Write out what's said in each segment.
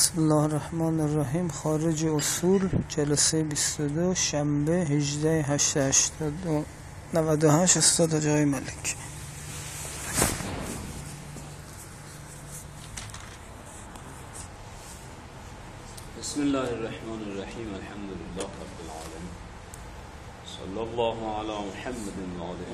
بسم الله الرحمن الرحیم. خارج اصول، جلسه 22، شنبه 18/8/98. استاد جای ملک. بسم الله الرحمن الرحیم. الحمد لله رب العالمین. صلی الله علی محمد و آله.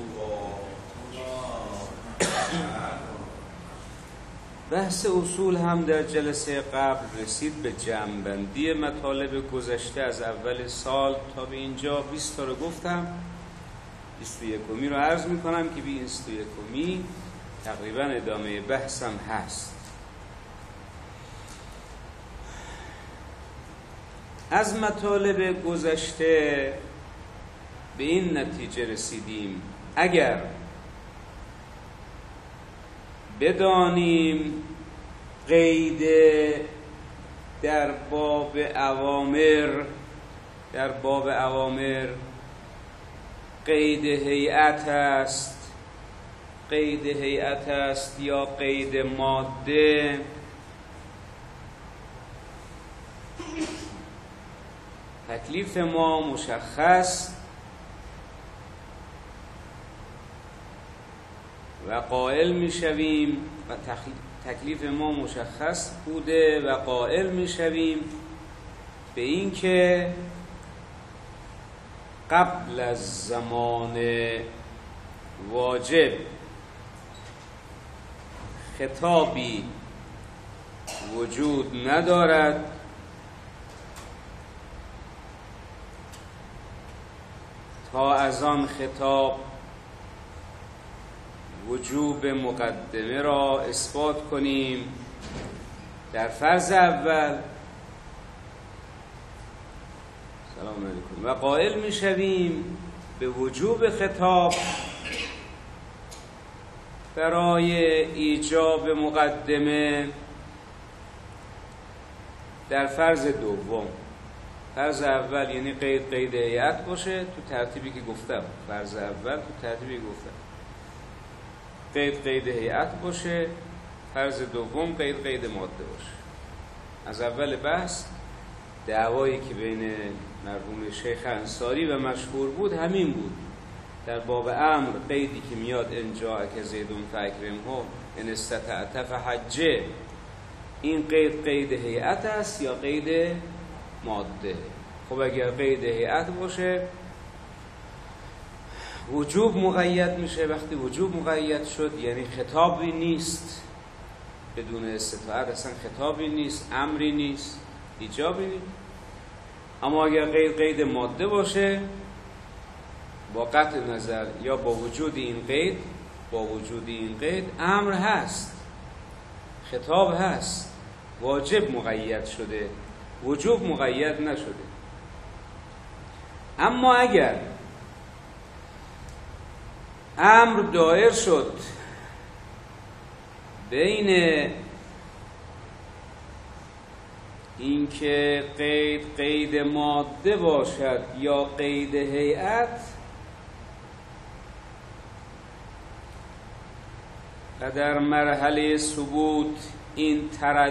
بحث اصول هم در جلسه قبل رسید به جمع‌بندی مطالب گذشته از اول سال تا به اینجا. 20 تا رو گفتم، 21می رو عرض میکنم که 21می تقریبا ادامه بحثم هست. از مطالب گذشته به این نتیجه رسیدیم اگر بدانیم قید در باب اوامر قید هیئت است یا قید ماده، تکلیف ما مشخص و قائل میشویم و تکلیف ما مشخص بوده و قائل میشویم به این که قبل از زمان واجب خطابی وجود ندارد تا از آن خطاب وجوب مقدمه را اثبات کنیم. در فرض اول سلام علیکم و قائل می شویم به وجوب خطاب برای ایجاب مقدمه در فرض دوم. فرض اول یعنی قید هیئت باشه تو ترتیبی که گفتم. فرض اول تو ترتیبی گفتم قید هیئت باشه، فرض دوم قید ماده باشه. از اول بحث دعوایی که بین مرحوم شیخ انصاری و مشهور بود همین بود. در باب امر قیدی که میاد انجا که زیدون فاکرمه ان استطعت فحجه، این قید هیئت است یا قید ماده؟ خب اگر قید هیئت باشه وجوب مقید میشه. وقتی وجوب مقید شد یعنی خطابی نیست، بدون استطاعت اصلا خطابی نیست، امری نیست، ایجابی نیست. اما اگر قید ماده باشه با قطع نظر یا با وجود این قید امر هست، خطاب هست، واجب مقید شده، وجوب مقید نشده. اما اگر امر دایر شد بین اینکه قید ماده باشد یا قید هیئت و در مرحله ثبوت این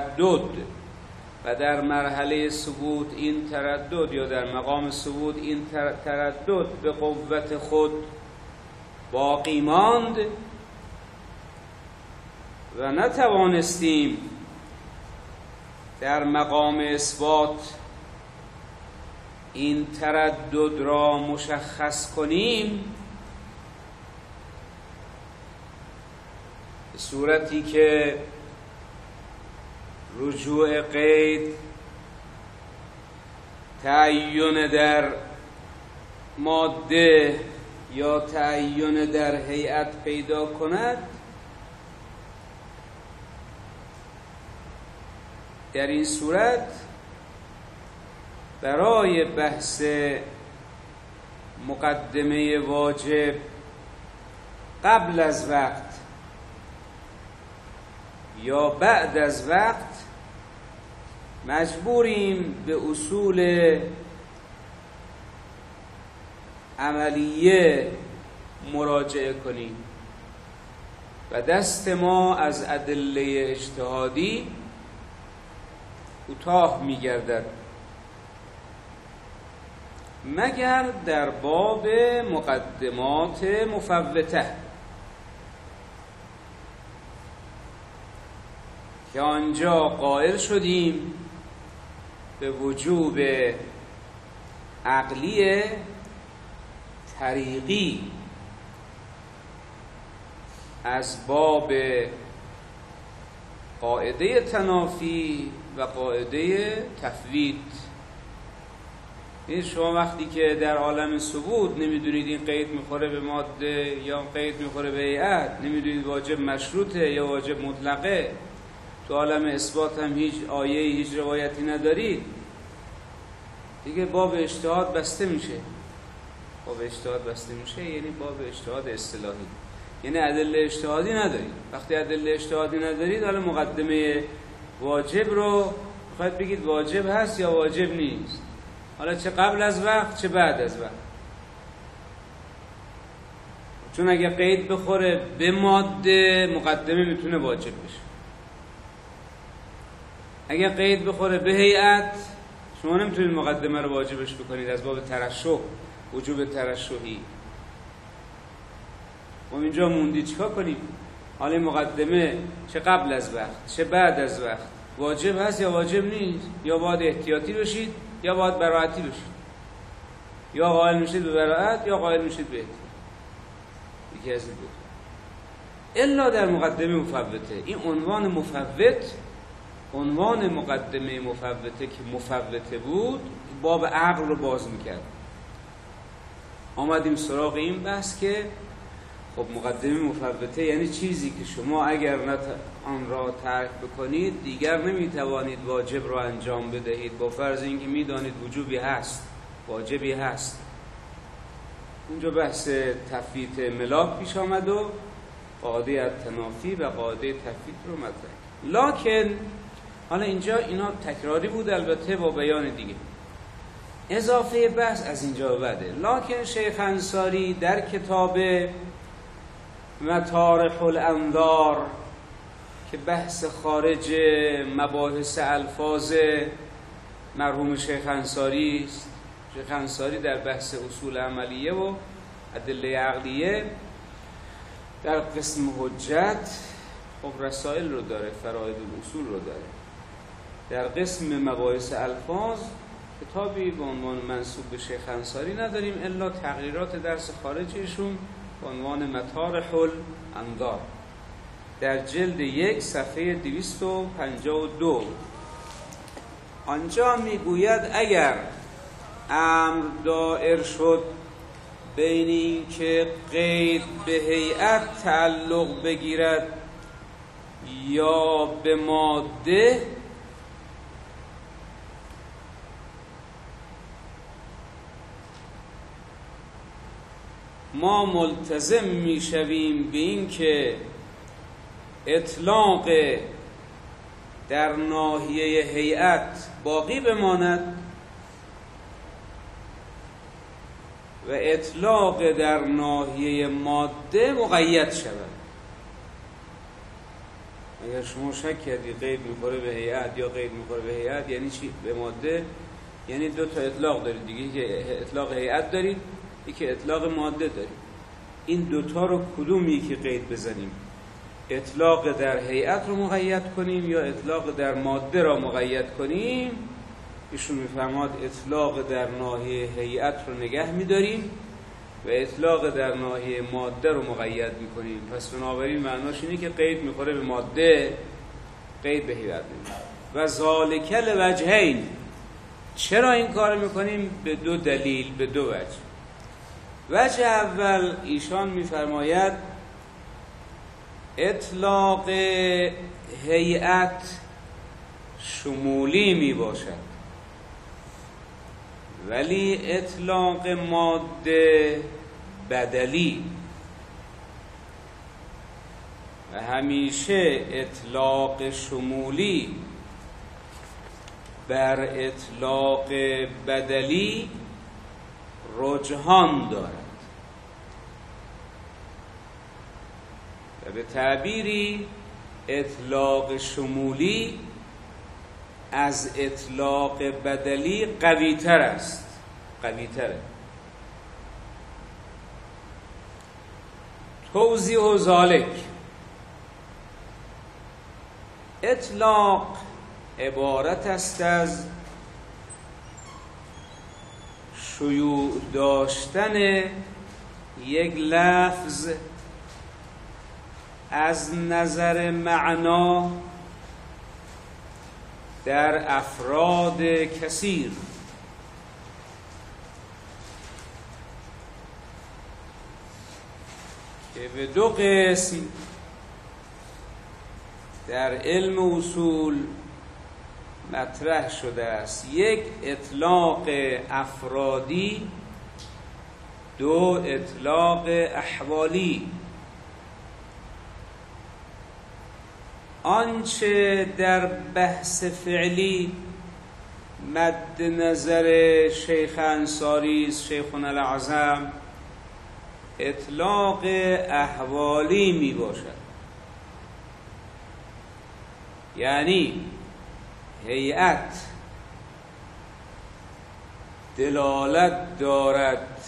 تردد یا در مقام ثبوت این تردد به قوت خود باقی ماند و نتوانستیم در مقام اثبات این تردد را مشخص کنیم، به صورتی که رجوع قید تعین در ماده یا تعین در هیئت پیدا کند، در این صورت برای بحث مقدمه واجب قبل از وقت یا بعد از وقت مجبوریم به اصول عملیه مراجعه کنیم و دست ما از ادله اجتهادی کوتاه می‌گردد مگر در باب مقدمات مفوته که آنجا قائل شدیم به وجوب عقلی طریقی از باب قاعده تنافی و قاعده تفویت. این شما وقتی که در عالم ثبوت نمیدونید این قید میخوره به ماده یا قید میخوره به هیئت، نمیدونید واجب مشروطه یا واجب مطلقه، تو عالم اثبات هم هیچ آیه هیچ روایتی ندارید، دیگه باب اجتهاد بسته میشه. باب اجتهاد بسته میشه یعنی باب اجتهاد اصطلاحی، یعنی ادله اجتهادی ندارید. وقتی ادله اجتهادی ندارید، حالا مقدمه واجب رو میخواید بگید واجب هست یا واجب نیست، حالا چه قبل از وقت چه بعد از وقت. چون اگه قید بخوره به ماده، مقدمه میتونه واجب بشه. اگه قید بخوره به هیئت، شما نمیتونید مقدمه رو واجبش بکنید از باب ترشح، وجوب ترشحی. و اینجا موندی چیکار کنیم؟ حالا مقدمه چه قبل از وقت چه بعد از وقت واجب هست یا واجب نیست؟ یا باید احتیاطی بشید یا باید براعتی بشید، یا قائل میشید به براعت یا قائل میشید به احتیاط، یکی از این دو. الا در مقدمه مفوته، این عنوان مفوت، عنوان مقدمه مفوته که مفوته بود، باب عقل رو باز میکرد. آمدیم سراغ این بحث که خب مقدمه مفوته یعنی چیزی که شما اگر آن را ترک بکنید دیگر نمیتوانید واجب را انجام بدهید، با فرض اینکه میدانید وجوبی هست، واجبی هست. اونجا بحث تفویت ملاک پیش آمد و قاعده التنافی و قاعده تفویت رو مطرح. لکن حالا اینجا اینا تکراری بود البته با بیان دیگه. اضافه بحث از اینجا بعده. لکن شیخ انصاری در کتاب مطارح الانظار که بحث خارج مباحث الفاظ مرحوم شیخ انصاری است، شیخ انصاری در بحث اصول عملیه و ادله عقلیه در قسم حجت خب رسائل رو داره، فرائض الاصول رو داره. در قسم مباحث الفاظ کتابی به عنوان منسوب به شیخ انصاری نداریم الا تقریرات درس خارجیشون به عنوان مطارح الانظار در جلد 1 صفحه 252. آنجا میگوید اگر امر دائر شد بین این که قید به هیئت تعلق بگیرد یا به ماده، ما ملتزم میشویم به این که اطلاق در ناحیه هیئت باقی بماند و اطلاق در ناحیه ماده مقید شود. اگر شما شک کردی قید میخوره به هیئت یا قید میخوره به هیئت یعنی چی؟ به ماده یعنی دو تا اطلاق دارید دیگه، یکی اطلاق هیئت دارید یکی اطلاق ماده دارید. این دوتا رو کدومی که قید بزنیم؟ اطلاق در هیئت رو مقید کنیم یا اطلاق در ماده را مقید کنیم؟ ایشون میفرماد اطلاق در ناحیه هیئت رو نگه میداریم و اطلاق در ناحیه ماده رو مقید میکنیم. پس بنابراین معناش اینه که قید میخوره به ماده، قید به هیئت نمیخوره. و ذالک لوجهین. چرا این کار میکنیم؟ به دو دلیل، به دو وجه. وجه اول ایشان میفرماید اطلاق هیئت شمولی می باشد ولی اطلاق ماده بدلی، و همیشه اطلاق شمولی بر اطلاق بدلی رجحان دارد و به تعبیری اطلاق شمولی از اطلاق بدلی قوی تر است، قوی تره. توضیح ذالک، اطلاق عبارت است از شیوع داشتن یک لفظ از نظر معنا در افراد کثیر، که به دو قسم در علم اصول مطرح شده است: یک اطلاق افرادی، دو اطلاق احوالی. آنچه در بحث فعلی مد نظر شیخ انصاری، شیخنا الاعظم، اطلاق احوالی می باشد. یعنی هیئت دلالت دارد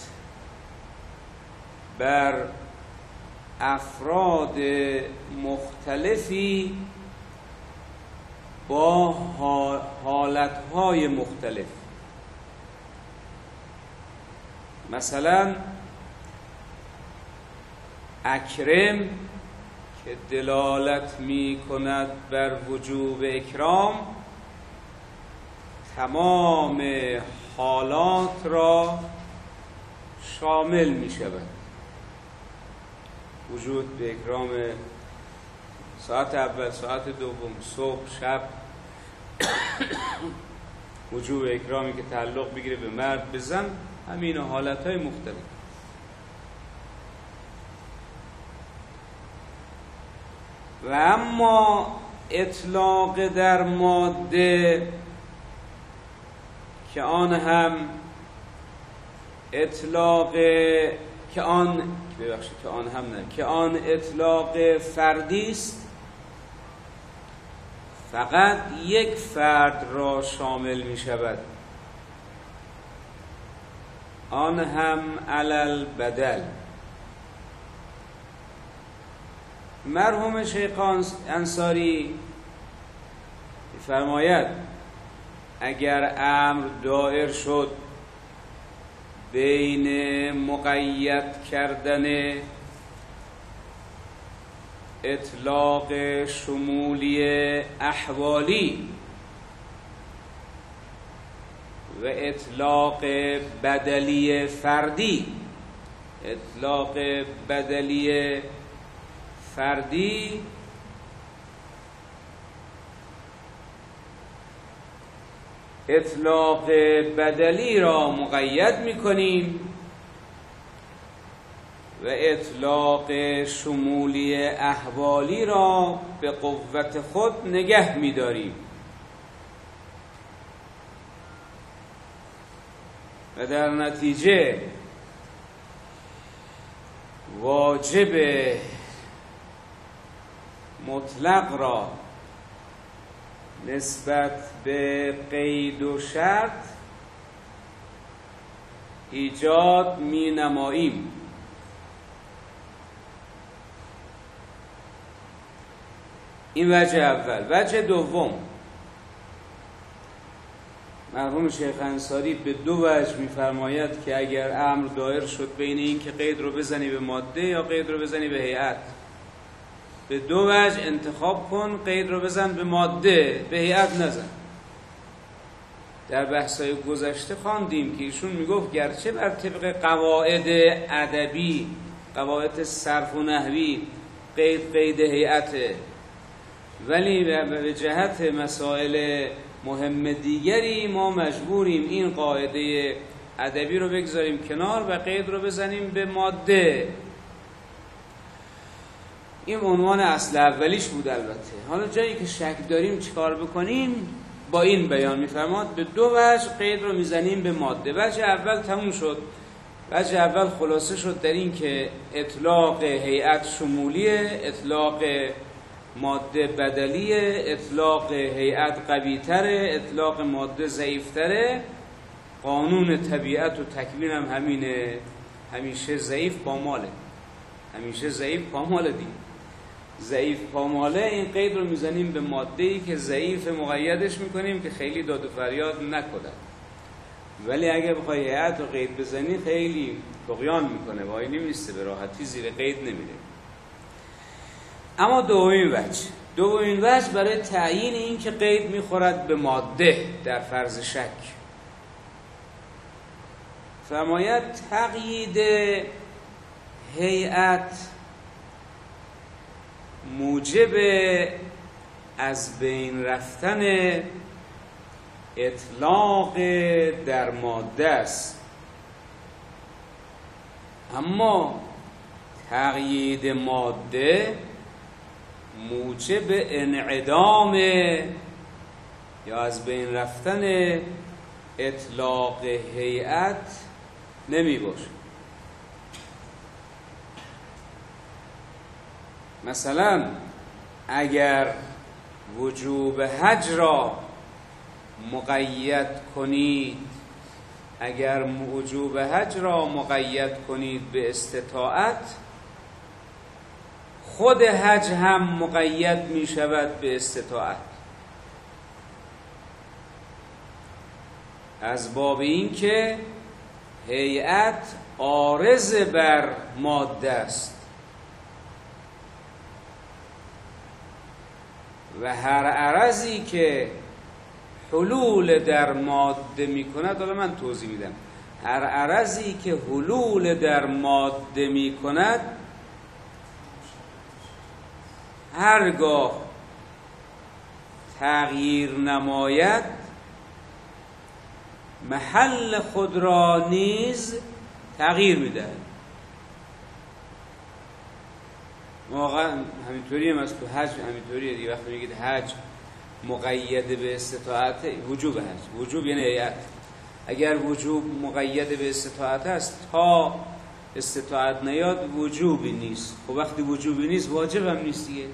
بر افراد مختلفی با حالتهای مختلف. مثلا اکرم که دلالت می کند بر وجوب اکرام، تمام حالات را شامل می شود. وجود به اکرام ساعت اول، ساعت دوم، صبح، شب، وجوب اکرامی که تعلق بگیره به مرد، به زن، همین حالتهای مختلف. و اما اطلاق در ماده که آن هم اطلاق که آن اطلاق فردی است، فقط یک فرد را شامل می شود، آن هم علل بدل. مرحوم شیخ انصاری فرماید اگر امر دایر شد بین مقید کردن اطلاق شمولی احوالی و اطلاق بدلی فردی، اطلاق بدلی فردی اطلاق بدلی را مقید می‌کنیم و اطلاق شمولی احوالی را به قوت خود نگه می‌داریم و در نتیجه واجب مطلق را نسبت به قید و شرط ایجاد می نماییم. این وجه اول. وجه دوم، مرحوم شیخ انصاری به دو وجه می‌فرماید که اگر امر دایر شد بین این که قید رو بزنی به ماده یا قید رو بزنی به هیئت، به دو وجه انتخاب کن، قید رو بزن به ماده، به هیئت نزن. در بحث‌های گذشته خواندیم که ایشون میگفت گرچه بر طبق قواعد ادبی، قواعد صرف و نحوی قید هیئته، ولی به جهت مسائل مهم دیگری ما مجبوریم این قاعده ادبی رو بگذاریم کنار و قید رو بزنیم به ماده. این عنوان اصل اولیش بود. البته حالا جایی که شک داریم چیکار بکنیم، با این بیان میفرماد به دو وجه قید رو میزنیم به ماده. وجه اول تموم شد، وجه اول خلاصه شد در این که اطلاق هیئت شمولیه، اطلاق ماده بدلیه، اطلاق هیئت قوی تره، اطلاق ماده ضعیف تره. قانون طبیعت و تکوین هم همینه، همیشه ضعیف پاماله، همیشه ضعیف پاماله دیگه. ضعیف پاماله، این قید رو میزنیم به ماده‌ای که ضعیف، مقیدش میکنیم که خیلی داد و فریاد نکنه. ولی اگه بخوای هیئت رو قید بزنی خیلی طغیان میکنه، وای نمیسته، به راحتی زیر قید نمیره. اما دومین وجه برای تعیین این که قید میخورد به ماده در فرض شک، فرماید تقیید هیئت موجب از بین رفتن اطلاق در ماده است، اما تقیید ماده موجب انعدام یا از بین رفتن اطلاق هیئت نمی باشه. مثلا اگر وجوب حج را مقید کنید، اگر وجوب حج را مقید کنید به استطاعت، خود حج هم مقید می شود به استطاعت، از باب این که هیئت عارض بر ماده است و هر عرضی که حلول در ماده می کند، حالا من توضیح میدم، هر عرضی که حلول در ماده می کند هرگاه تغییر نماید محل خود را نیز تغییر میده. واقعا همینطوری هم از تو حج همینطوریه دیگه. وقتی میگید حج مقید به استطاعت، وجوب حج، وجوب یعنی هیئت، اگر وجوب مقید به استطاعت است تا استطاعت نیاد وجوبی نیست. خب وقتی وجوبی نیست واجب هم نیست دیگه.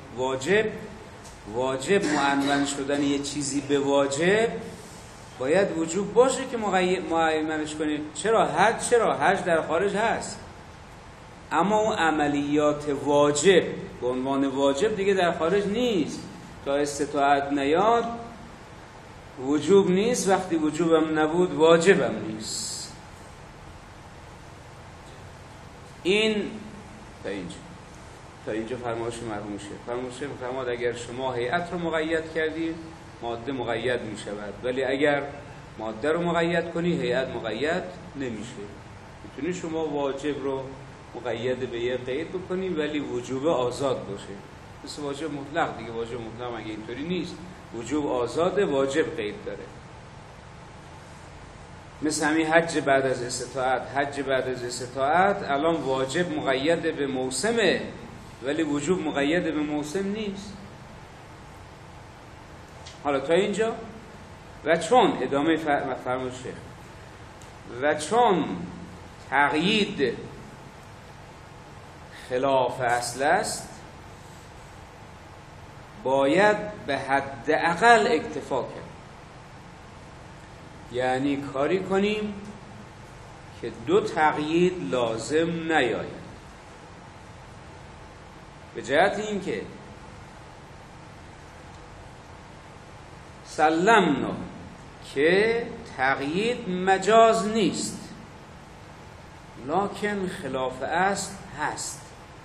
واجب معنون شدن یه چیزی به واجب باید وجوب باشه که معینش کنیم. چرا حج در خارج هست، اما اون عملیات واجب به عنوان واجب دیگه در خارج نیست. تا استطاعت نیاد وجوب نیست، وقتی وجوبم نبود واجبم نیست. این تا اینجا فرمایش مرحوم شیخ فرمود اگر شما هیئت رو مقید کردید ماده مقید می شود، ولی اگر ماده رو مقید کنی هیئت مقید نمیشه. میتونی شما واجب رو مقید به یه قید بکنی ولی وجوب آزاد باشه، مثل واجب مطلق دیگه. واجب مطلق اگه اینطوری نیست، وجوب آزاده، واجب قید داره. مثل همین حج بعد از استطاعت الان واجب مقید به موسمه ولی وجوب مقید به موسم نیست. حالا تا اینجا و چون ادامه فرمود شیخ و چون تقیید خلاف اصل است باید به حد اقل اکتفا کرد، یعنی کاری کنیم که دو تقیید لازم نیاید، به جهت این که سلمنا که تقیید مجاز نیست لکن خلاف اصل هست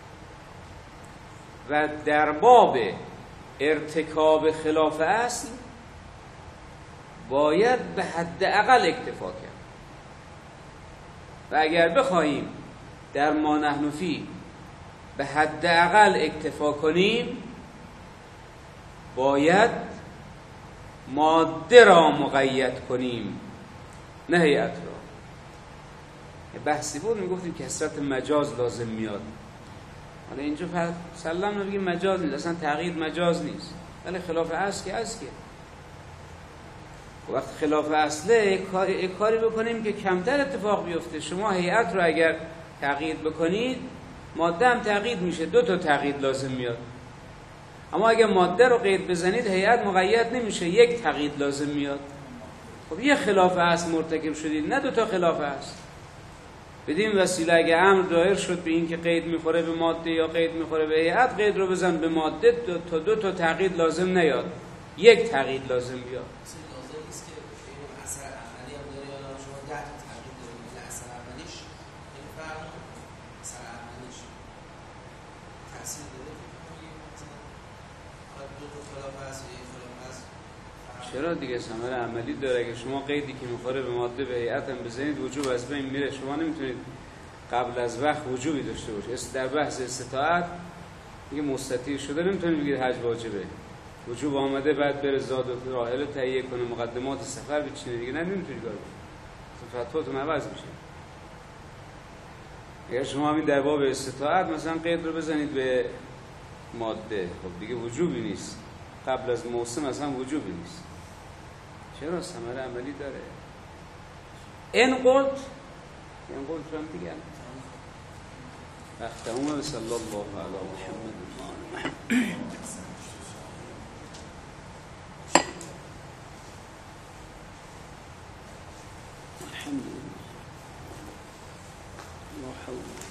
و در باب ارتکاب خلاف اصل باید به حد اقل اکتفا کرد. و اگر بخواهیم در ما نحن فی به حد اقل اکتفا کنیم باید ماده را مقید کنیم نه هیئت را. بحثی بود میگفتیم کثرت مجاز لازم میاد. حالا اینجا سلام نبگیم مجاز نیست، اصلا تغییر مجاز نیست، ولی خلاف اصل که اصل که وقت خلاف اصله کاری بکنیم که کمتر اتفاق بیفته. شما هیئت رو اگر تغییر بکنید ماده هم تغییر میشه، دو تا تغییر لازم میاد. اما اگه ماده رو قید بزنید هیئت مقید نمیشه، یک تقیید لازم میاد. خب یه خلاف اصل مرتکب شدید، نه 2 تا خلاف اصل. بدین وسیله اگه امر دایر شد به این که قید میخوره به ماده یا قید میخوره به هیئت، قید رو بزن به ماده تا 2 تا تقیید لازم نیاد، یک تقیید لازم بیاد. لازم نیست که این اثر عملی هم داره، یا شما 10 تا تقیید دارید اثر عملیش این فرق اثر عملیش تاثیر داره. مثلا 2 تا خلاف است یا یک خلاف است. چرا دیگه ثمر عملی داره. اگه شما قیدی که میخوره به ماده به هیئت هم بزنید وجوب از بین میره. شما نمیتونید قبل از وقت وجوبی داشته باشید. در بحث استطاعت میگه مستطیع شده نمیتونید بگید حج واجبه، وجوب آمده بعد بره زاد و راحل تهیه کنه، مقدمات سفر بچینه دیگه، نه نمیتونید کار کنید، فتواتون عوض میشه. اگر شما همین در باب استطاعت مثلا قید رو بزنید به ماده، خب دیگه وجوبی نیست، قبل از موسم مثلا وجوبی نیست. چرا؟ ثمره عملی داره. این قلت هم دیگه اختمومه. صلی الله علی محمد. الحمد لله.